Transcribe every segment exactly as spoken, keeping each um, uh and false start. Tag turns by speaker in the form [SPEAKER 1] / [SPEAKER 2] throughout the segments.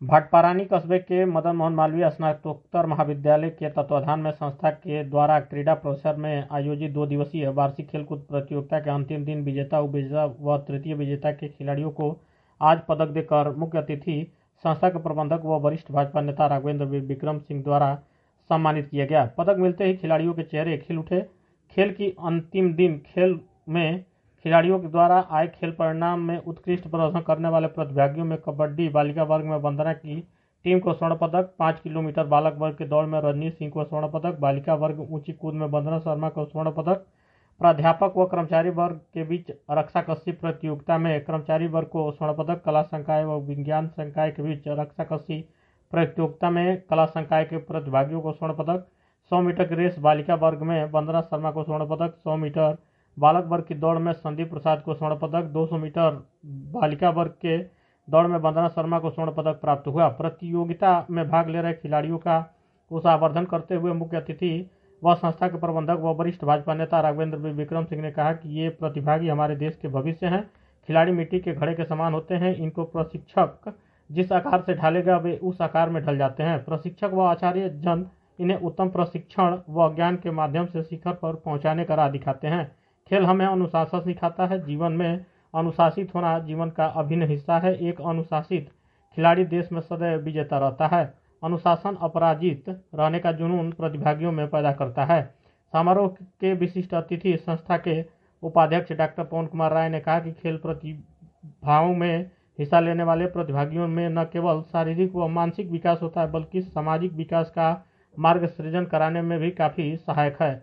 [SPEAKER 1] भटपारानी कस्बे के मदन मोहन मालवीय स्नातकोत्तर महाविद्यालय के तत्वाधान में संस्था के द्वारा क्रीड़ा परिसर में आयोजित दो दिवसीय वार्षिक खेलकूद प्रतियोगिता के अंतिम दिन विजेता, उपविजेता व तृतीय विजेता के खिलाड़ियों को आज पदक देकर मुख्य अतिथि संस्था के प्रबंधक व वरिष्ठ भाजपा नेता राघवेंद्र विक्रम सिंह द्वारा सम्मानित किया गया। पदक मिलते ही खिलाड़ियों के चेहरे खिल उठे। खेल की अंतिम दिन खेल में खिलाड़ियों के द्वारा आए खेल परिणाम में उत्कृष्ट प्रदर्शन करने वाले प्रतिभागियों में कबड्डी बालिका वर्ग में वंदना की टीम को स्वर्ण पदक, पाँच किलोमीटर बालक वर्ग के दौड़ में रजनी सिंह को स्वर्ण पदक, बालिका वर्ग ऊंची कूद में वंदना शर्मा को स्वर्ण पदक, प्राध्यापक व कर्मचारी वर्ग के बीच रक्षा कस्सी प्रतियोगिता में कर्मचारी वर्ग को स्वर्ण पदक, कला संकाय व विज्ञान संकाय के बीच रक्षा कस्सी प्रतियोगिता में कला संकाय के प्रतिभागियों को स्वर्ण पदक, सौ मीटर की रेस बालिका वर्ग में वंदना शर्मा को स्वर्ण पदक, सौ मीटर बालक वर्ग की दौड़ में संदीप प्रसाद को स्वर्ण पदक, दो सौ मीटर बालिका वर्ग के दौड़ में वंदना शर्मा को स्वर्ण पदक प्राप्त हुआ। प्रतियोगिता में भाग ले रहे खिलाड़ियों का उत्साहवर्धन करते हुए मुख्य अतिथि व संस्था के प्रबंधक व वरिष्ठ भाजपा नेता राघवेंद्र विक्रम सिंह ने कहा कि ये प्रतिभागी हमारे देश के भविष्य हैं। खिलाड़ी मिट्टी के घड़े के समान होते हैं। इनको प्रशिक्षक जिस आकार से ढालेगा वे उस आकार में ढल जाते हैं। प्रशिक्षक व आचार्य जन इन्हें उत्तम प्रशिक्षण व ज्ञान के माध्यम से शिखर पर पहुंचाने का राह दिखाते हैं। खेल हमें अनुशासन सिखाता है। जीवन में अनुशासित होना जीवन का अभिन्न हिस्सा है। एक अनुशासित खिलाड़ी देश में सदैव विजेता रहता है। अनुशासन अपराजित रहने का जुनून प्रतिभागियों में पैदा करता है। समारोह के विशिष्ट अतिथि संस्था के उपाध्यक्ष डॉक्टर पवन कुमार राय ने कहा कि खेल प्रतिभाओं में हिस्सा लेने वाले प्रतिभागियों में न केवल शारीरिक व मानसिक विकास होता है बल्कि सामाजिक विकास का मार्ग सृजन कराने में भी काफी सहायक है।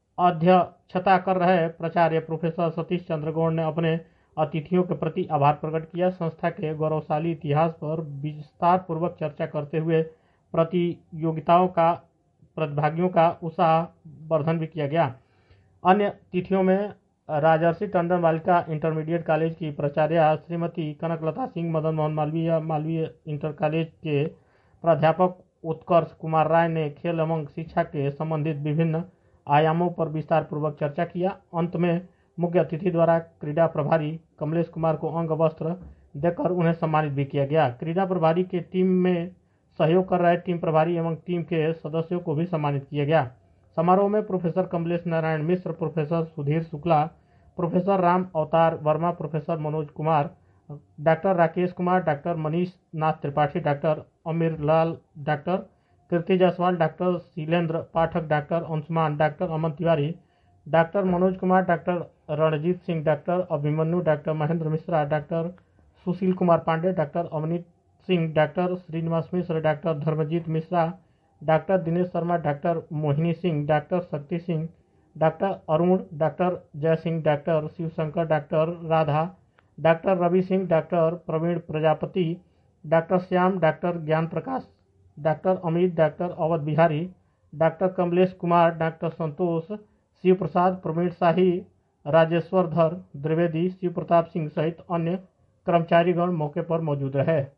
[SPEAKER 1] अध्यक्षता कर रहे प्राचार्य प्रोफेसर सतीश चंद्र गौड़ ने अपने अतिथियों के प्रति आभार प्रकट किया। संस्था के गौरवशाली इतिहास पर विस्तार पूर्वक चर्चा करते हुए प्रतियोगिताओं का प्रतिभागियों का उत्साहवर्धन भी किया गया। अन्य तिथियों में राजर्षि टंडन बालिका इंटरमीडिएट कॉलेज की प्राचार्य श्रीमती कनकलता सिंह, मदन मोहन मालवीय मालवीय इंटर कॉलेज के प्राध्यापक उत्कर्ष कुमार राय ने खेल एवं शिक्षा के संबंधित विभिन्न आयामों पर विस्तार पूर्वक चर्चा किया। अंत में मुख्य अतिथि द्वारा क्रीड़ा प्रभारी कमलेश कुमार को अंग वस्त्र देकर उन्हें सम्मानित भी किया गया। क्रीड़ा प्रभारी के टीम में सहयोग कर रहे टीम प्रभारी एवं टीम के सदस्यों को भी सम्मानित किया गया। समारोह में professor Kamlesh Narayan Mishra, professor Sudhir Shukla, professor Ram Avtar Verma, professor Manoj Kumar, doctor Rakesh Kumar, doctor Manish Nath Tripathi, doctor Amir Lal, doctor Kirti Jaiswal, doctor Sheelendra Pathak, doctor Anshuman, doctor Aman Tiwari, doctor Manoj Kumar, doctor Ranjit Singh, doctor Abhimanyu, doctor Mahendra Mishra, doctor Sushil Kumar Pandey, doctor Avneet Singh, doctor Shrinivas Mishra, doctor Dharmjeet Mishra, doctor Dinesh Sharma, doctor Mohini Singh, doctor शक्ति Singh, doctor Arun, doctor Jai Singh, doctor Shivshankar, doctor Radha, doctor Ravi Singh, doctor Praveen Prajapati, doctor Shyam, doctor Gyan Prakash, doctor Amit, doctor Awadh Bihari, doctor Kamlesh Kumar, doctor Santosh, Shiv Prasad, Praveen Shahi, Rajeshwar Dhar Dwivedi, Shiv Pratap Singh सहित अन्य कर्मचारीगण मौके पर मौजूद रहे।